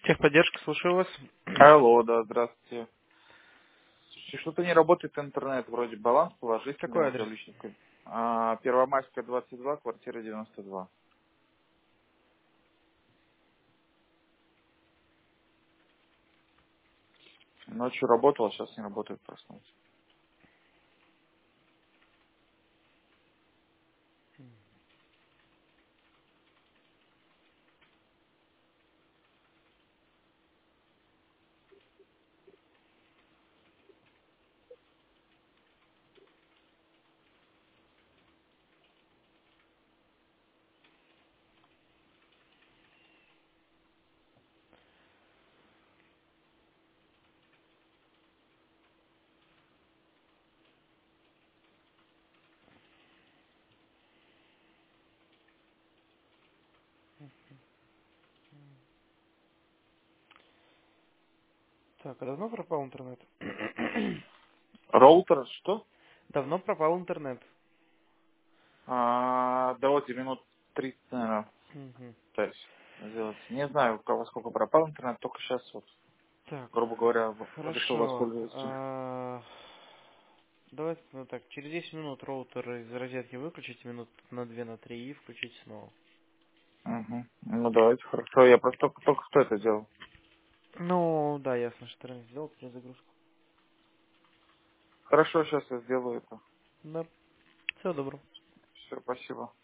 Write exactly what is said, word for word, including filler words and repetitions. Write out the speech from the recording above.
Техподдержка, слушаю вас. Алло, да, здравствуйте. Слушайте, что-то не работает интернет, вроде баланс положительный Какой уже адрес? личный. А, Первомайская, двадцать два, квартира девяносто два. Ночью работала, сейчас не работает, проснулся. Так, а давно пропал интернет? Роутер, что? Давно пропал интернет. А, давайте минут тридцать, наверное, Мгм. пытаюсь сделать. Не знаю, у кого сколько пропал интернет, только сейчас вот, Так, грубо говоря, в- решил хорошо. воспользоваться. А, Давайте, ну так, через десять минут роутер из розетки выключите, минут на две, на три и включите снова. Угу. Ну давайте, хорошо. Я просто только, только что это делал. Ну, да, ясно, что раньше сделал перезагрузку. Хорошо, сейчас я сделаю это. Да, всего доброго. Все, спасибо.